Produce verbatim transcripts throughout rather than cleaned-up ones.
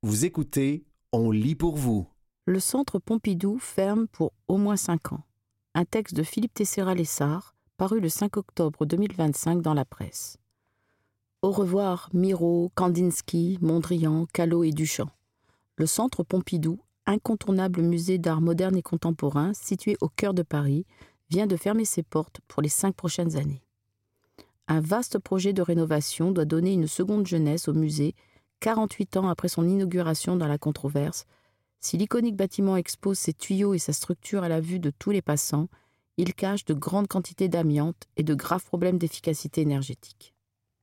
Vous écoutez, on lit pour vous. Le Centre Pompidou ferme pour au moins cinq ans. Un texte de Philippe Tessera-Lessard, paru le cinq octobre deux mille vingt-cinq dans la presse. Au revoir Miro, Kandinsky, Mondrian, Callot et Duchamp. Le Centre Pompidou, incontournable musée d'art moderne et contemporain situé au cœur de Paris, vient de fermer ses portes pour les cinq prochaines années. Un vaste projet de rénovation doit donner une seconde jeunesse au musée, quarante-huit ans après son inauguration dans la controverse. Si l'iconique bâtiment expose ses tuyaux et sa structure à la vue de tous les passants, il cache de grandes quantités d'amiante et de graves problèmes d'efficacité énergétique.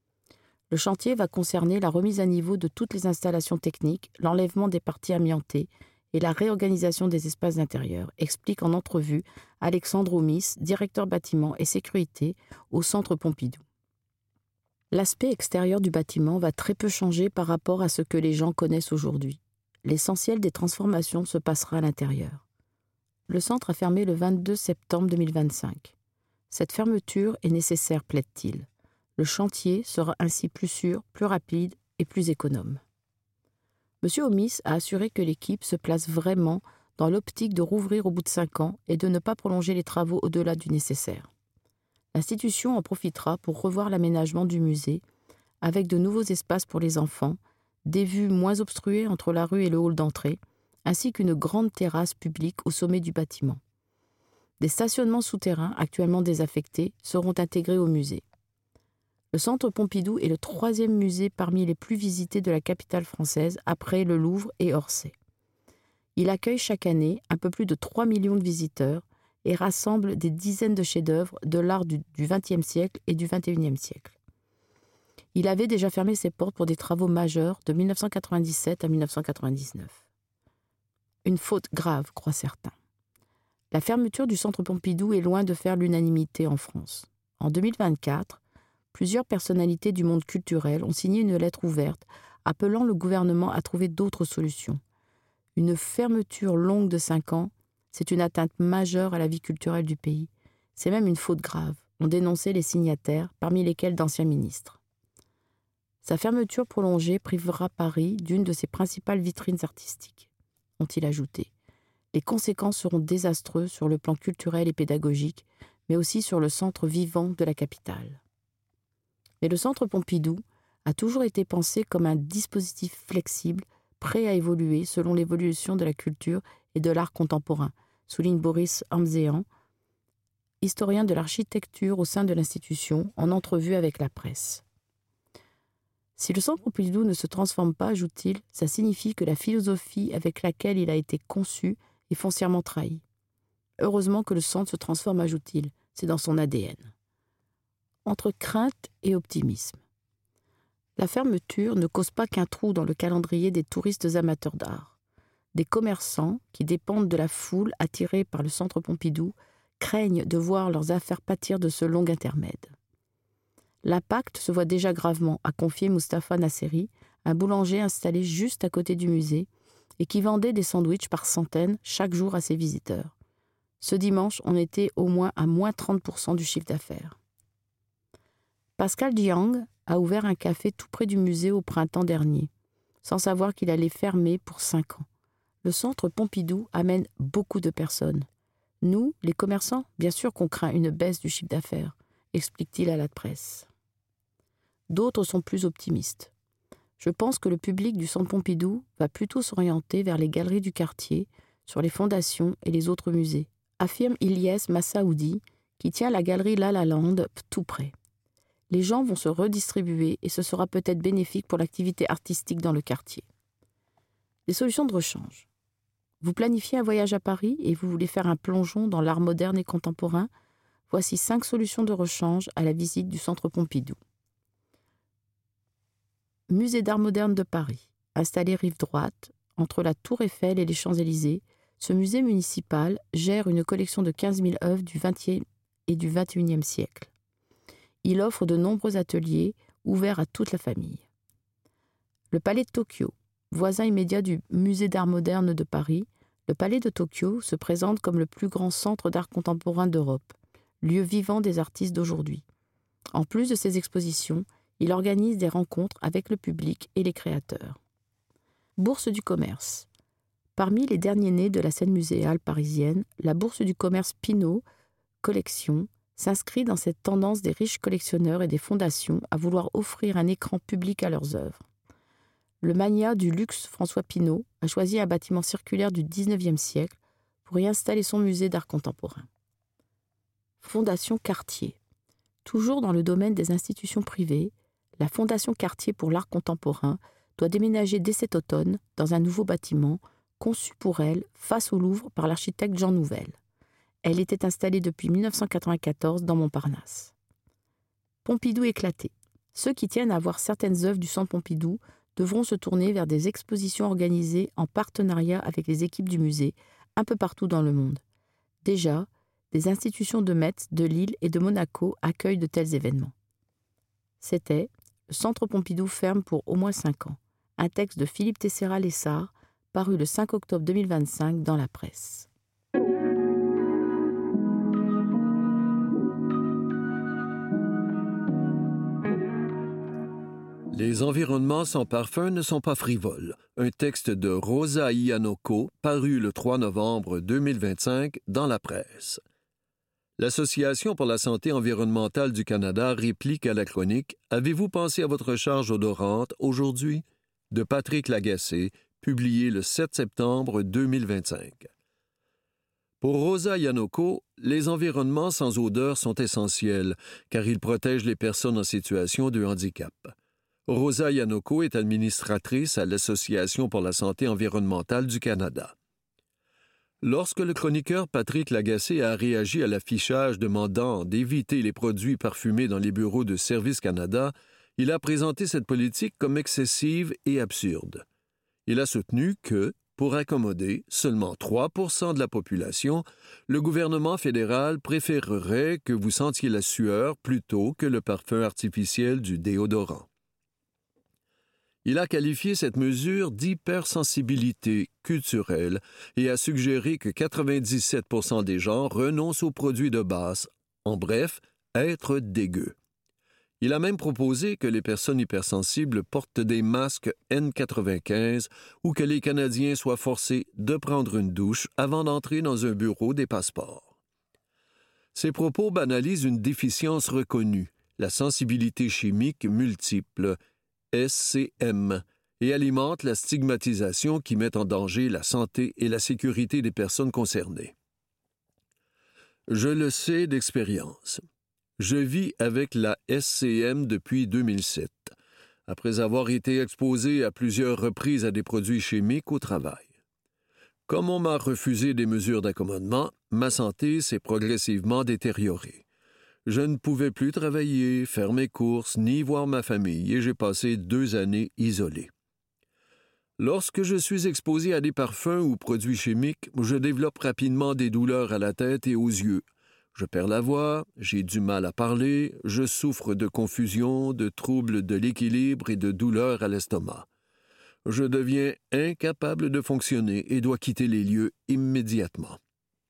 Le chantier va concerner la remise à niveau de toutes les installations techniques, l'enlèvement des parties amiantées et la réorganisation des espaces intérieurs, explique en entrevue Alexandre Omis, directeur bâtiment et sécurité au Centre Pompidou. L'aspect extérieur du bâtiment va très peu changer par rapport à ce que les gens connaissent aujourd'hui. L'essentiel des transformations se passera à l'intérieur. Le centre a fermé le vingt-deux septembre deux mille vingt-cinq. Cette fermeture est nécessaire, plaide-t-il. Le chantier sera ainsi plus sûr, plus rapide et plus économe. M. Omis a assuré que l'équipe se place vraiment dans l'optique de rouvrir au bout de cinq ans et de ne pas prolonger les travaux au-delà du nécessaire. L'institution en profitera pour revoir l'aménagement du musée, avec de nouveaux espaces pour les enfants, des vues moins obstruées entre la rue et le hall d'entrée, ainsi qu'une grande terrasse publique au sommet du bâtiment. Des stationnements souterrains, actuellement désaffectés, seront intégrés au musée. Le Centre Pompidou est le troisième musée parmi les plus visités de la capitale française, après le Louvre et Orsay. Il accueille chaque année un peu plus de trois millions de visiteurs et rassemble des dizaines de chefs-d'œuvre de l'art du vingtième siècle et du vingt et unième siècle. Il avait déjà fermé ses portes pour des travaux majeurs de mille neuf cent quatre-vingt-dix-sept à mille neuf cent quatre-vingt-dix-neuf. Une faute grave, croient certains. La fermeture du Centre Pompidou est loin de faire l'unanimité en France. En deux mille vingt-quatre, plusieurs personnalités du monde culturel ont signé une lettre ouverte appelant le gouvernement à trouver d'autres solutions. Une fermeture longue de cinq ans, c'est une atteinte majeure à la vie culturelle du pays. C'est même une faute grave, ont dénoncé les signataires, parmi lesquels d'anciens ministres. Sa fermeture prolongée privera Paris d'une de ses principales vitrines artistiques, ont-ils ajouté. Les conséquences seront désastreuses sur le plan culturel et pédagogique, mais aussi sur le centre vivant de la capitale. Mais le Centre Pompidou a toujours été pensé comme un dispositif flexible, prêt à évoluer selon l'évolution de la culture et de l'art contemporain, souligne Boris Hamzean, historien de l'architecture au sein de l'institution, en entrevue avec la presse. Si le Centre Pompidou ne se transforme pas, ajoute-t-il, ça signifie que la philosophie avec laquelle il a été conçu est foncièrement trahie. Heureusement que le centre se transforme, ajoute-t-il, c'est dans son A D N. Entre crainte et optimisme. La fermeture ne cause pas qu'un trou dans le calendrier des touristes amateurs d'art. Des commerçants, qui dépendent de la foule attirée par le Centre Pompidou, craignent de voir leurs affaires pâtir de ce long intermède. L'impact se voit déjà gravement, a confié Mustapha Nasseri, un boulanger installé juste à côté du musée et qui vendait des sandwichs par centaines chaque jour à ses visiteurs. Ce dimanche, on était au moins à moins trente pour cent du chiffre d'affaires. Pascal Jiang a ouvert un café tout près du musée au printemps dernier, sans savoir qu'il allait fermer pour cinq ans. Le Centre Pompidou amène beaucoup de personnes. Nous, les commerçants, bien sûr qu'on craint une baisse du chiffre d'affaires, explique-t-il à la presse. D'autres sont plus optimistes. Je pense que le public du Centre Pompidou va plutôt s'orienter vers les galeries du quartier, sur les fondations et les autres musées, affirme Ilyes Massaoudi, qui tient la galerie La La Land tout près. Les gens vont se redistribuer et ce sera peut-être bénéfique pour l'activité artistique dans le quartier. Les solutions de rechange. Vous planifiez un voyage à Paris et vous voulez faire un plongeon dans l'art moderne et contemporain? Voici cinq solutions de rechange à la visite du Centre Pompidou. Musée d'art moderne de Paris. Installé rive droite, entre la Tour Eiffel et les Champs-Élysées, ce musée municipal gère une collection de quinze mille œuvres du vingtième et du vingt et unième siècle. Il offre de nombreux ateliers ouverts à toute la famille. Le Palais de Tokyo, voisin immédiat du Musée d'art moderne de Paris, le Palais de Tokyo se présente comme le plus grand centre d'art contemporain d'Europe, lieu vivant des artistes d'aujourd'hui. En plus de ses expositions, il organise des rencontres avec le public et les créateurs. Bourse du commerce. Parmi les derniers nés de la scène muséale parisienne, la Bourse du commerce Pinault Collection s'inscrit dans cette tendance des riches collectionneurs et des fondations à vouloir offrir un écran public à leurs œuvres. Le magnat du luxe François Pinault a choisi un bâtiment circulaire du dix-neuvième siècle pour y installer son musée d'art contemporain. Fondation Cartier. Toujours dans le domaine des institutions privées, la Fondation Cartier pour l'art contemporain doit déménager dès cet automne dans un nouveau bâtiment conçu pour elle face au Louvre par l'architecte Jean Nouvel. Elle était installée depuis mille neuf cent quatre-vingt-quatorze dans Montparnasse. Pompidou éclaté. Ceux qui tiennent à voir certaines œuvres du Centre Pompidou devront se tourner vers des expositions organisées en partenariat avec les équipes du musée un peu partout dans le monde. Déjà, des institutions de Metz, de Lille et de Monaco accueillent de tels événements. C'était « Le Centre Pompidou ferme pour au moins cinq ans », un texte de Philippe Tessera-Lessard, paru le cinq octobre deux mille vingt-cinq dans la presse. Les environnements sans parfum ne sont pas frivoles. Un texte de Rosa Iannocco, paru le trois novembre deux mille vingt-cinq dans la presse. L'Association pour la santé environnementale du Canada réplique à la chronique « Avez-vous pensé à votre charge odorante aujourd'hui ?» de Patrick Lagacé, publié le sept septembre deux mille vingt-cinq. Pour Rosa Iannocco, les environnements sans odeur sont essentiels car ils protègent les personnes en situation de handicap. Rosa Iannocco est administratrice à l'Association pour la santé environnementale du Canada. Lorsque le chroniqueur Patrick Lagacé a réagi à l'affichage demandant d'éviter les produits parfumés dans les bureaux de Service Canada, il a présenté cette politique comme excessive et absurde. Il a soutenu que, pour accommoder seulement trois pour cent de la population, le gouvernement fédéral préférerait que vous sentiez la sueur plutôt que le parfum artificiel du déodorant. Il a qualifié cette mesure d'hypersensibilité culturelle et a suggéré que quatre-vingt-dix-sept pour cent des gens renoncent aux produits de base, en bref, être dégueux. Il a même proposé que les personnes hypersensibles portent des masques N quatre-vingt-quinze ou que les Canadiens soient forcés de prendre une douche avant d'entrer dans un bureau des passeports. Ces propos banalisent une déficience reconnue, la sensibilité chimique multiple, S C M, et alimente la stigmatisation qui met en danger la santé et la sécurité des personnes concernées. Je le sais d'expérience. Je vis avec la S C M depuis deux mille sept, après avoir été exposé à plusieurs reprises à des produits chimiques au travail. Comme on m'a refusé des mesures d'accommodement, ma santé s'est progressivement détériorée. Je ne pouvais plus travailler, faire mes courses, ni voir ma famille, et j'ai passé deux années isolé. Lorsque je suis exposé à des parfums ou produits chimiques, je développe rapidement des douleurs à la tête et aux yeux. Je perds la voix, j'ai du mal à parler, je souffre de confusion, de troubles de l'équilibre et de douleurs à l'estomac. Je deviens incapable de fonctionner et dois quitter les lieux immédiatement.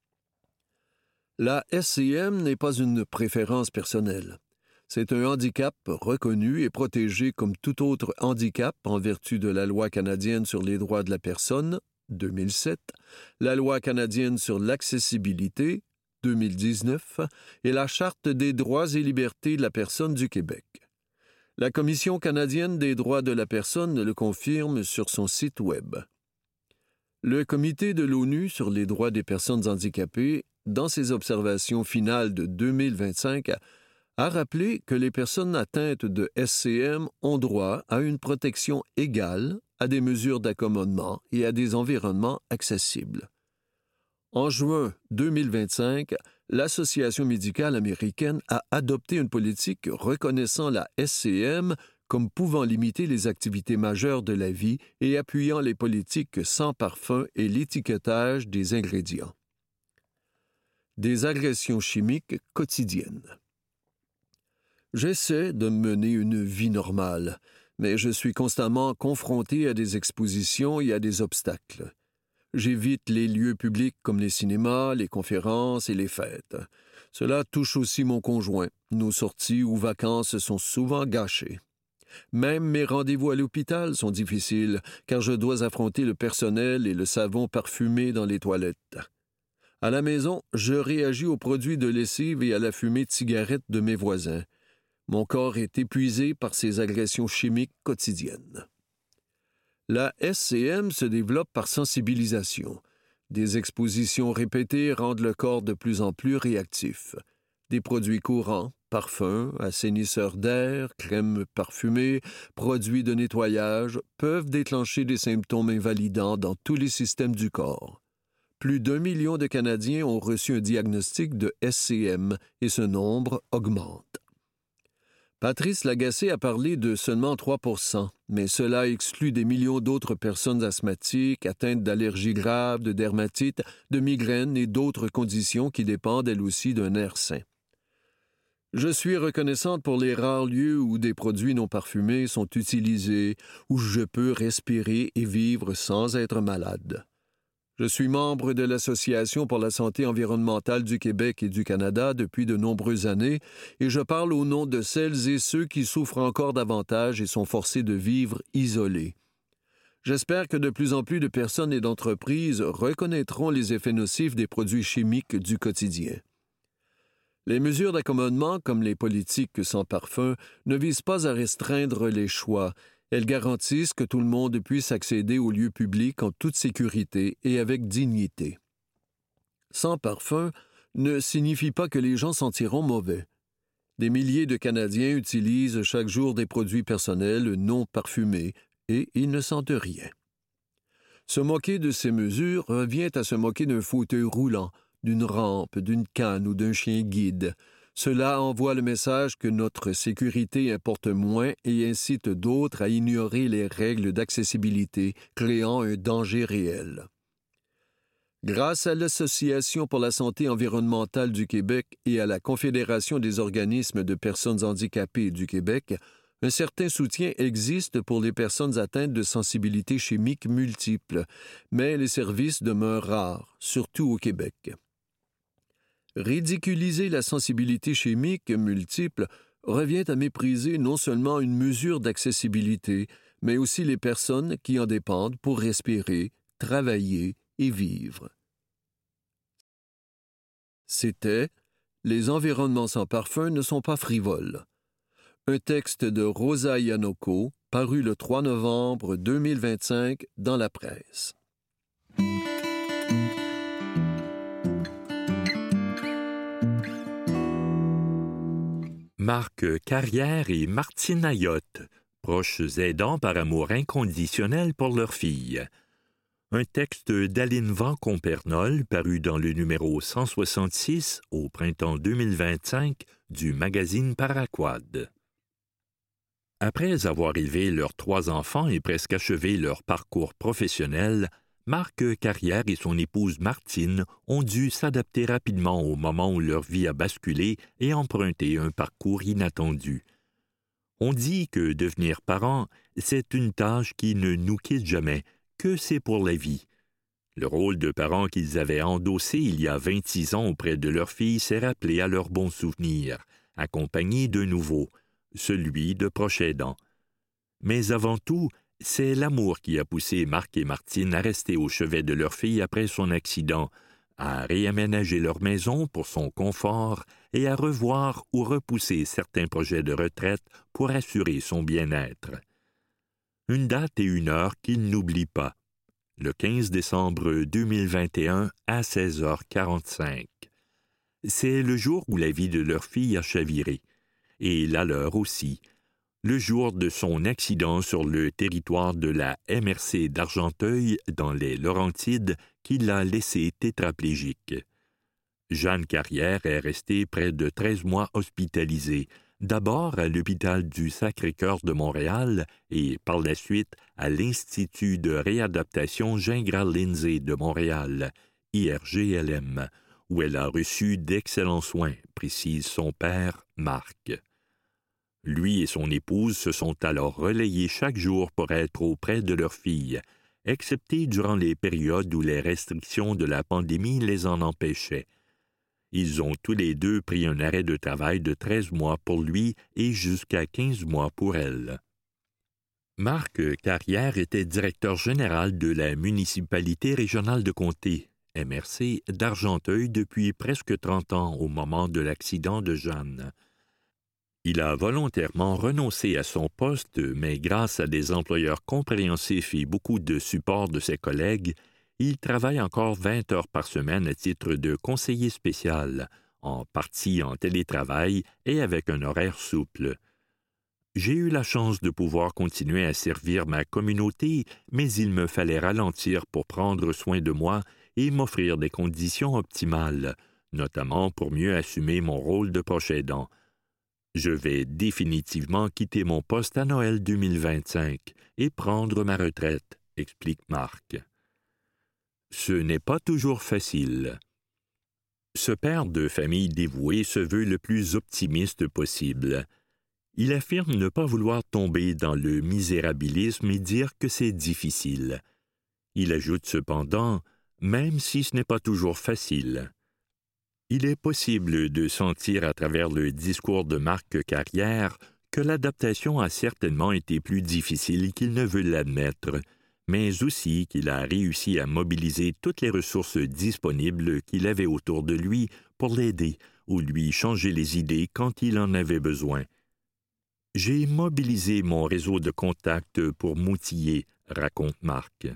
La S C M n'est pas une préférence personnelle. C'est un handicap reconnu et protégé comme tout autre handicap en vertu de la Loi canadienne sur les droits de la personne, deux mille sept, la Loi canadienne sur l'accessibilité, deux mille dix-neuf, et la Charte des droits et libertés de la personne du Québec. La Commission canadienne des droits de la personne le confirme sur son site Web. Le Comité de l'ONU sur les droits des personnes handicapées, dans ses observations finales de deux mille vingt-cinq, a rappelé que les personnes atteintes de S C M ont droit à une protection égale, à des mesures d'accommodement et à des environnements accessibles. En juin deux mille vingt-cinq, l'Association médicale américaine a adopté une politique reconnaissant la S C M comme pouvant limiter les activités majeures de la vie et appuyant les politiques sans parfum et l'étiquetage des ingrédients. Des agressions chimiques quotidiennes. J'essaie de mener une vie normale, mais je suis constamment confronté à des expositions et à des obstacles. J'évite les lieux publics comme les cinémas, les conférences et les fêtes. Cela touche aussi mon conjoint. Nos sorties ou vacances sont souvent gâchées. Même mes rendez-vous à l'hôpital sont difficiles, car je dois affronter le personnel et le savon parfumé dans les toilettes. À la maison, je réagis aux produits de lessive et à la fumée de cigarettes de mes voisins. Mon corps est épuisé par ces agressions chimiques quotidiennes. La S C M se développe par sensibilisation. Des expositions répétées rendent le corps de plus en plus réactif. Des produits courants, parfums, assainisseurs d'air, crèmes parfumées, produits de nettoyage peuvent déclencher des symptômes invalidants dans tous les systèmes du corps. Plus d'un million de Canadiens ont reçu un diagnostic de S C M et ce nombre augmente. Patrice Lagacé a parlé de seulement trois pour cent, mais cela exclut des millions d'autres personnes asthmatiques, atteintes d'allergies graves, de dermatite, de migraines et d'autres conditions qui dépendent elles aussi d'un air sain. Je suis reconnaissante pour les rares lieux où des produits non parfumés sont utilisés, où je peux respirer et vivre sans être malade. Je suis membre de l'Association pour la santé environnementale du Québec et du Canada depuis de nombreuses années et je parle au nom de celles et ceux qui souffrent encore davantage et sont forcés de vivre isolés. J'espère que de plus en plus de personnes et d'entreprises reconnaîtront les effets nocifs des produits chimiques du quotidien. Les mesures d'accommodement, comme les politiques sans parfum, ne visent pas à restreindre les choix. Elles garantissent que tout le monde puisse accéder aux lieux publics en toute sécurité et avec dignité. Sans parfum ne signifie pas que les gens sentiront mauvais. Des milliers de Canadiens utilisent chaque jour des produits personnels non parfumés et ils ne sentent rien. Se moquer de ces mesures revient à se moquer d'un fauteuil roulant, d'une rampe, d'une canne ou d'un chien guide. Cela envoie le message que notre sécurité importe moins et incite d'autres à ignorer les règles d'accessibilité, créant un danger réel. Grâce à l'Association pour la santé environnementale du Québec et à la Confédération des organismes de personnes handicapées du Québec, un certain soutien existe pour les personnes atteintes de sensibilités chimiques multiples, mais les services demeurent rares, surtout au Québec. Ridiculiser la sensibilité chimique multiple revient à mépriser non seulement une mesure d'accessibilité, mais aussi les personnes qui en dépendent pour respirer, travailler et vivre. C'était « Les environnements sans parfum ne sont pas frivoles ». Un texte de Rosa Iannocco, paru le trois novembre deux mille vingt-cinq dans la presse. Marc Carrière et Martine Ayotte, proches aidants par amour inconditionnel pour leur fille. Un texte d'Aline Van-Compernol paru dans le numéro cent soixante-six au printemps deux mille vingt-cinq du magazine Paraquad. Après avoir élevé leurs trois enfants et presque achevé leur parcours professionnel, Marc Carrière et son épouse Martine ont dû s'adapter rapidement au moment où leur vie a basculé et emprunté un parcours inattendu. On dit que devenir parent, c'est une tâche qui ne nous quitte jamais, que c'est pour la vie. Le rôle de parent qu'ils avaient endossé il y a vingt-six ans auprès de leur fille s'est rappelé à leurs bons souvenirs, accompagné d'un nouveau, celui de proche aidant. Mais avant tout, c'est l'amour qui a poussé Marc et Martine à rester au chevet de leur fille après son accident, à réaménager leur maison pour son confort et à revoir ou repousser certains projets de retraite pour assurer son bien-être. Une date et une heure qu'ils n'oublient pas, le quinze décembre deux mille vingt et un à seize heures quarante-cinq. C'est le jour où la vie de leur fille a chaviré, et la leur aussi, le jour de son accident sur le territoire de la M R C d'Argenteuil dans les Laurentides qui l'a laissé tétraplégique. Jeanne Carrière est restée près de treize mois hospitalisée, d'abord à l'hôpital du Sacré-Cœur de Montréal et par la suite à l'Institut de réadaptation Gingras-Lindsay de Montréal, I R G L M, où elle a reçu d'excellents soins, précise son père, Marc. Lui et son épouse se sont alors relayés chaque jour pour être auprès de leur fille, excepté durant les périodes où les restrictions de la pandémie les en empêchaient. Ils ont tous les deux pris un arrêt de travail de treize mois pour lui et jusqu'à quinze mois pour elle. Marc Carrière était directeur général de la municipalité régionale de comté, M R C, d'Argenteuil depuis presque trente ans au moment de l'accident de Jeanne. Il a volontairement renoncé à son poste, mais grâce à des employeurs compréhensifs et beaucoup de support de ses collègues, il travaille encore vingt heures par semaine à titre de conseiller spécial, en partie en télétravail et avec un horaire souple. J'ai eu la chance de pouvoir continuer à servir ma communauté, mais il me fallait ralentir pour prendre soin de moi et m'offrir des conditions optimales, notamment pour mieux assumer mon rôle de proche aidant. Je vais définitivement quitter mon poste à Noël deux mille vingt-cinq et prendre ma retraite, explique Marc. Ce n'est pas toujours facile. Ce père de famille dévoué se veut le plus optimiste possible. Il affirme ne pas vouloir tomber dans le misérabilisme et dire que c'est difficile. Il ajoute cependant, même si ce n'est pas toujours facile. Il est possible de sentir à travers le discours de Marc Carrière que l'adaptation a certainement été plus difficile qu'il ne veut l'admettre, mais aussi qu'il a réussi à mobiliser toutes les ressources disponibles qu'il avait autour de lui pour l'aider ou lui changer les idées quand il en avait besoin. « J'ai mobilisé mon réseau de contacts pour m'outiller », raconte Marc.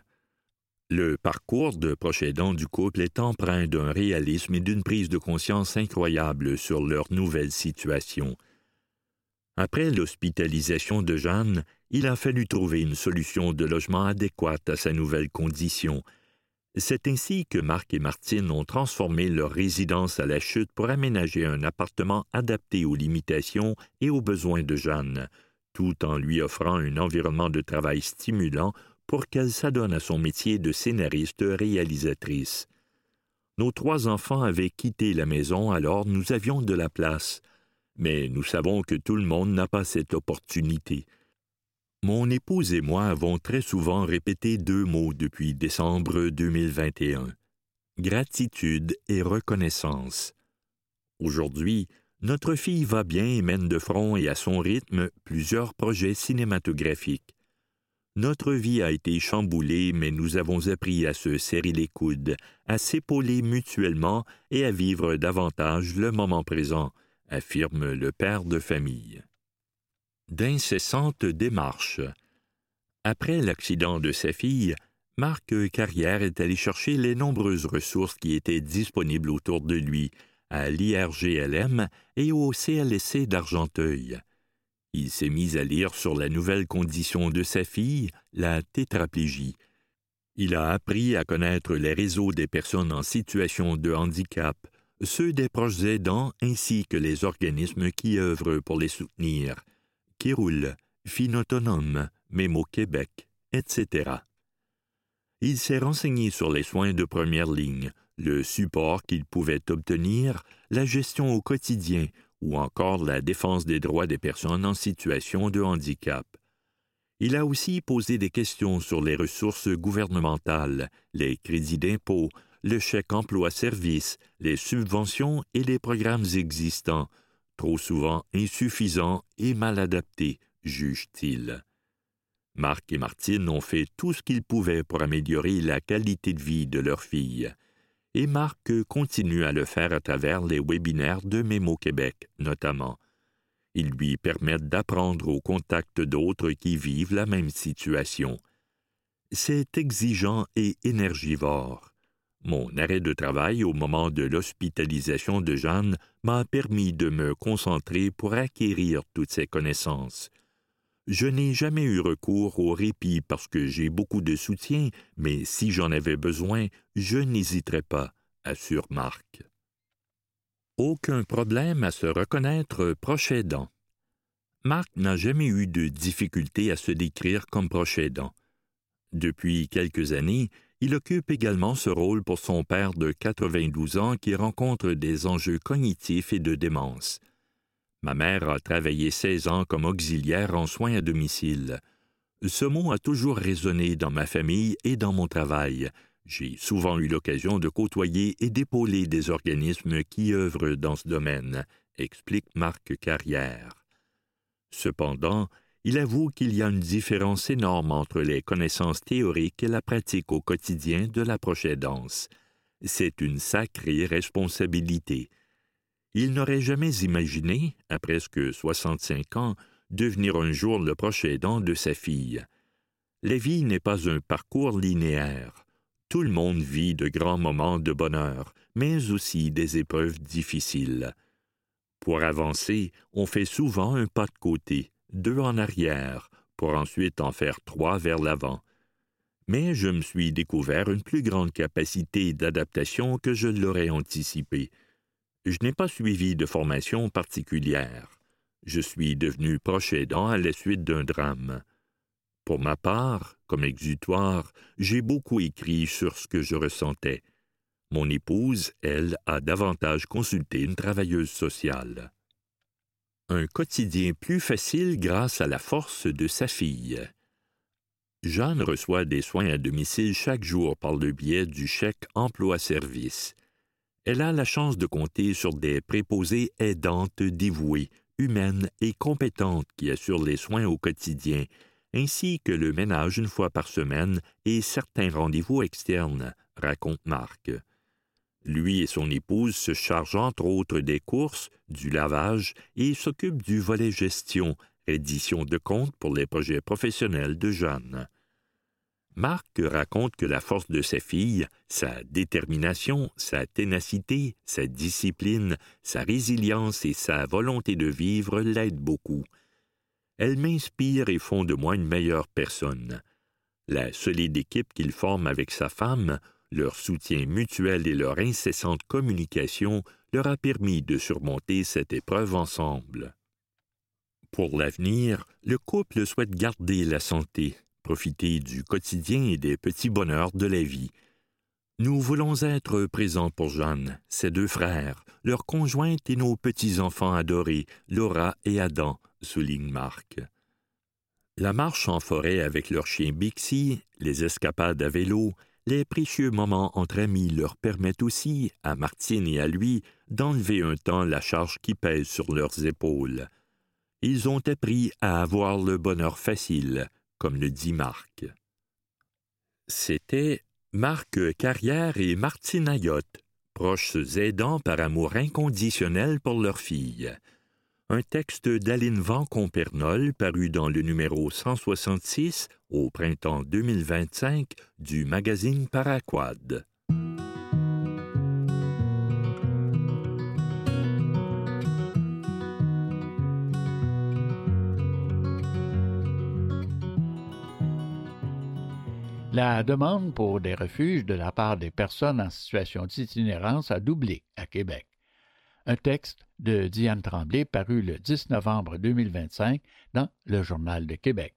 Le parcours de proche aidant du couple est empreint d'un réalisme et d'une prise de conscience incroyable sur leur nouvelle situation. Après l'hospitalisation de Jeanne, il a fallu trouver une solution de logement adéquate à sa nouvelle condition. C'est ainsi que Marc et Martine ont transformé leur résidence à la Chute pour aménager un appartement adapté aux limitations et aux besoins de Jeanne, tout en lui offrant un environnement de travail stimulant pour qu'elle s'adonne à son métier de scénariste-réalisatrice. Nos trois enfants avaient quitté la maison, alors nous avions de la place. Mais nous savons que tout le monde n'a pas cette opportunité. Mon épouse et moi avons très souvent répété deux mots depuis décembre deux mille vingt et un. Gratitude et reconnaissance. Aujourd'hui, notre fille va bien et mène de front et à son rythme plusieurs projets cinématographiques. Notre vie a été chamboulée, mais nous avons appris à se serrer les coudes, à s'épauler mutuellement et à vivre davantage le moment présent, affirme le père de famille. D'incessantes démarches. Après l'accident de sa fille, Marc Carrière est allé chercher les nombreuses ressources qui étaient disponibles autour de lui, à l'I R G L M et au C L S C d'Argenteuil. Il s'est mis à lire sur la nouvelle condition de sa fille, la tétraplégie. Il a appris à connaître les réseaux des personnes en situation de handicap, ceux des proches aidants ainsi que les organismes qui œuvrent pour les soutenir, qui roulent, Filles autonomes, Mémo Québec, et cetera. Il s'est renseigné sur les soins de première ligne, le support qu'il pouvait obtenir, la gestion au quotidien, ou encore la défense des droits des personnes en situation de handicap. Il a aussi posé des questions sur les ressources gouvernementales, les crédits d'impôt, le chèque emploi-service, les subventions et les programmes existants, trop souvent insuffisants et mal adaptés, juge-t-il. Marc et Martine ont fait tout ce qu'ils pouvaient pour améliorer la qualité de vie de leur fille. Et Marc continue à le faire à travers les webinaires de Mémo Québec, notamment. Ils lui permettent d'apprendre au contact d'autres qui vivent la même situation. C'est exigeant et énergivore. Mon arrêt de travail au moment de l'hospitalisation de Jeanne m'a permis de me concentrer pour acquérir toutes ces connaissances. Je n'ai jamais eu recours au répit parce que j'ai beaucoup de soutien, mais si j'en avais besoin, je n'hésiterais pas, assure Marc. Aucun problème à se reconnaître proche aidant. Marc n'a jamais eu de difficulté à se décrire comme proche aidant. Depuis quelques années, il occupe également ce rôle pour son père de quatre-vingt-douze ans qui rencontre des enjeux cognitifs et de démence. Ma mère a travaillé seize ans comme auxiliaire en soins à domicile. Ce mot a toujours résonné dans ma famille et dans mon travail. J'ai souvent eu l'occasion de côtoyer et d'épauler des organismes qui œuvrent dans ce domaine, explique Marc Carrière. Cependant, Il avoue qu'il y a une différence énorme entre les connaissances théoriques et la pratique au quotidien de la proche aidance. C'est une sacrée responsabilité. Il n'aurait jamais imaginé, à presque soixante-cinq ans, devenir un jour le proche aidant de sa fille. La vie n'est pas un parcours linéaire. Tout le monde vit de grands moments de bonheur, mais aussi des épreuves difficiles. Pour avancer, on fait souvent un pas de côté, deux en arrière, pour ensuite en faire trois vers l'avant. Mais je me suis découvert une plus grande capacité d'adaptation que je l'aurais anticipé. Je n'ai pas suivi de formation particulière. Je suis devenu proche aidant à la suite d'un drame. Pour ma part, comme exutoire, j'ai beaucoup écrit sur ce que je ressentais. Mon épouse, elle, a davantage consulté une travailleuse sociale. Un quotidien plus facile grâce à la force de sa fille. Jeanne reçoit des soins à domicile chaque jour par le biais du chèque emploi-service. Elle a la chance de compter sur des préposées aidantes dévouées, humaines et compétentes qui assurent les soins au quotidien, ainsi que le ménage une fois par semaine et certains rendez-vous externes, raconte Marc. Lui et son épouse se chargent entre autres des courses, du lavage et s'occupent du volet gestion, édition de comptes pour les projets professionnels de Jeanne. Marc raconte que la force de sa fille, sa détermination, sa ténacité, sa discipline, sa résilience et sa volonté de vivre l'aident beaucoup. Elle m'inspire et font de moi une meilleure personne. La solide équipe qu'il forme avec sa femme, leur soutien mutuel et leur incessante communication leur a permis de surmonter cette épreuve ensemble. Pour l'avenir, le couple souhaite garder la santé, profiter du quotidien et des petits bonheurs de la vie. Nous voulons être présents pour Jeanne, ses deux frères, leurs conjointes et nos petits-enfants adorés, Laura et Adam, souligne Marc. La marche en forêt avec leur chien Bixi, les escapades à vélo, les précieux moments entre amis leur permettent aussi, à Martine et à lui, d'enlever un temps la charge qui pèse sur leurs épaules. Ils ont appris à avoir le bonheur facile, comme le dit Marc. C'était Marc Carrière et Martine Ayotte, proches aidants par amour inconditionnel pour leur fille. Un texte d'Aline Vancompernolle paru dans le numéro cent soixante-six au printemps deux mille vingt-cinq du magazine Paraquad. La demande pour des refuges de la part des personnes en situation d'itinérance a doublé à Québec. Un texte de Diane Tremblay paru le dix novembre deux mille vingt-cinq dans le Journal de Québec.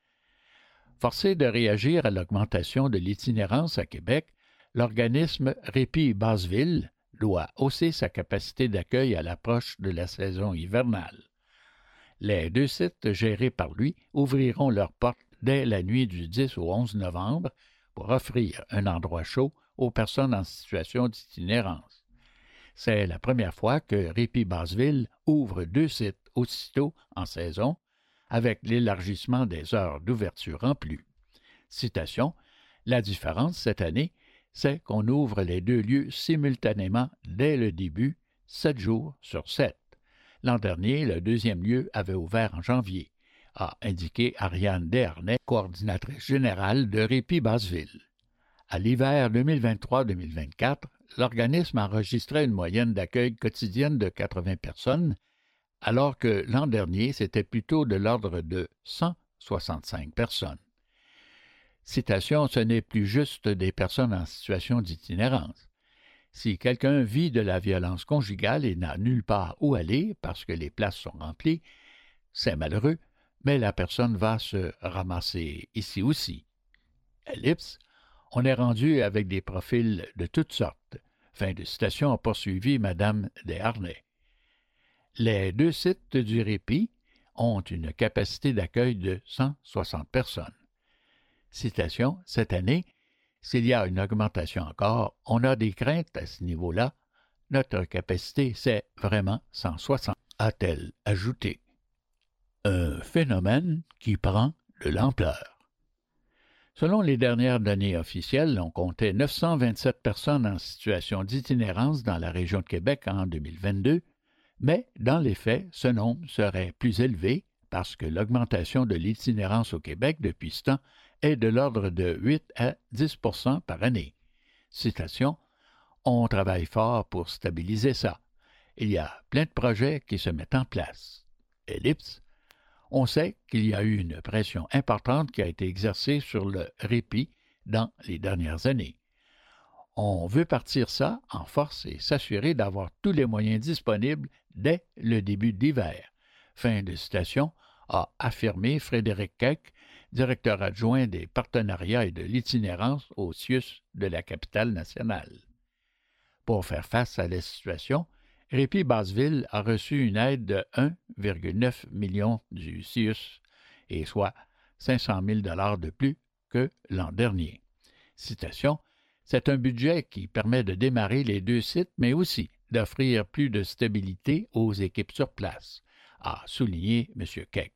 Forcé de réagir à l'augmentation de l'itinérance à Québec, l'organisme Répit Basseville doit hausser sa capacité d'accueil à l'approche de la saison hivernale. Les deux sites gérés par lui ouvriront leurs portes dès la nuit du dix au onze novembre pour offrir un endroit chaud aux personnes en situation d'itinérance. C'est la première fois que Répit Basseville ouvre deux sites aussitôt en saison, avec l'élargissement des heures d'ouverture en plus. Citation, « La différence cette année, c'est qu'on ouvre les deux lieux simultanément dès le début, sept jours sur sept. L'an dernier, le deuxième lieu avait ouvert en janvier, a indiqué Ariane Desharnais, coordinatrice générale de Répit Basseville. À l'hiver deux mille vingt-trois deux mille vingt-quatre, l'organisme enregistrait une moyenne d'accueil quotidienne de quatre-vingts personnes, alors que l'an dernier, c'était plutôt de l'ordre de cent soixante-cinq personnes. Citation, ce n'est plus juste des personnes en situation d'itinérance. Si quelqu'un vit de la violence conjugale et n'a nulle part où aller parce que les places sont remplies, c'est malheureux, mais la personne va se ramasser ici aussi. Ellipse, on est rendu avec des profils de toutes sortes. Fin de citation a poursuivi Madame Desharnais. Les deux sites du Répit ont une capacité d'accueil de cent soixante personnes. Citation, cette année, s'il y a une augmentation encore, on a des craintes à ce niveau-là. Notre capacité, c'est vraiment cent soixante, a-t-elle ajouté. Un phénomène qui prend de l'ampleur. Selon les dernières données officielles, on comptait neuf cent vingt-sept personnes en situation d'itinérance dans la région de Québec en deux mille vingt-deux, mais dans les faits, ce nombre serait plus élevé parce que l'augmentation de l'itinérance au Québec depuis ce temps est de l'ordre de huit à dix pour cent par année. Citation, « On travaille fort pour stabiliser ça. Il y a plein de projets qui se mettent en place. » Ellipse. On sait qu'il y a eu une pression importante qui a été exercée sur le répit dans les dernières années. On veut partir ça en force et s'assurer d'avoir tous les moyens disponibles dès le début de l'hiver. Fin de citation, a affirmé Frédéric Keck, directeur adjoint des partenariats et de l'itinérance au C I U S de la capitale nationale. Pour faire face à la situation, Répit Basseville a reçu une aide de un virgule neuf million du C I U S, et soit cinq cent mille dollars de plus que l'an dernier. Citation, « C'est un budget qui permet de démarrer les deux sites, mais aussi d'offrir plus de stabilité aux équipes sur place », a souligné M. Keck.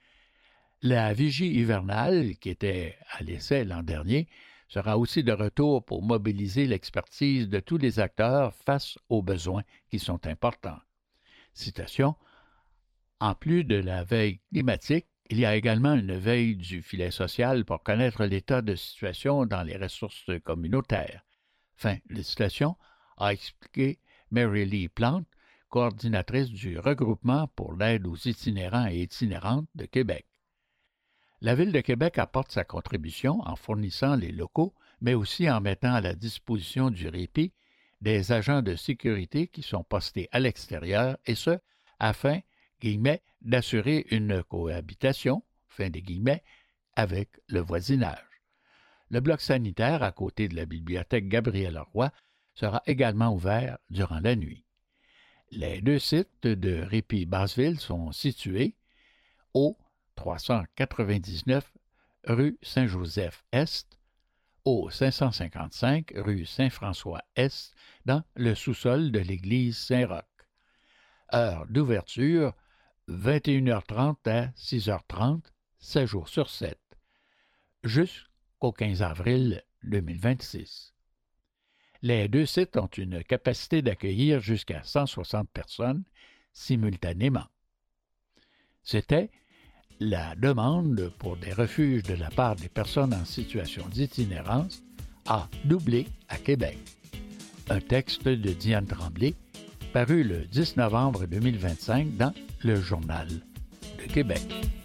La vigie hivernale, qui était à l'essai l'an dernier, sera aussi de retour pour mobiliser l'expertise de tous les acteurs face aux besoins qui sont importants. Citation, « En plus de la veille climatique, il y a également une veille du filet social pour connaître l'état de situation dans les ressources communautaires. » Fin de citation, a expliqué Mary Lee Plante, coordinatrice du regroupement pour l'aide aux itinérants et itinérantes de Québec. La Ville de Québec apporte sa contribution en fournissant les locaux, mais aussi en mettant à la disposition du répit des agents de sécurité qui sont postés à l'extérieur, et ce, afin, guillemets, d'assurer une cohabitation, fin des guillemets, avec le voisinage. Le bloc sanitaire, à côté de la bibliothèque Gabriel-Roy, sera également ouvert durant la nuit. Les deux sites de Répit Basseville sont situés au trois cent quatre-vingt-dix-neuf rue Saint-Joseph-Est, au cinq cent cinquante-cinq rue Saint-François-Est, dans le sous-sol de l'église Saint-Roch. Heure d'ouverture, vingt et une heures trente à six heures trente, sept jours sur sept, jusqu'au quinze avril deux mille vingt-six. Les deux sites ont une capacité d'accueillir jusqu'à cent soixante personnes simultanément. C'était la demande pour des refuges de la part des personnes en situation d'itinérance a doublé à Québec. Un texte de Diane Tremblay, paru le dix novembre deux mille vingt-cinq dans le Journal de Québec.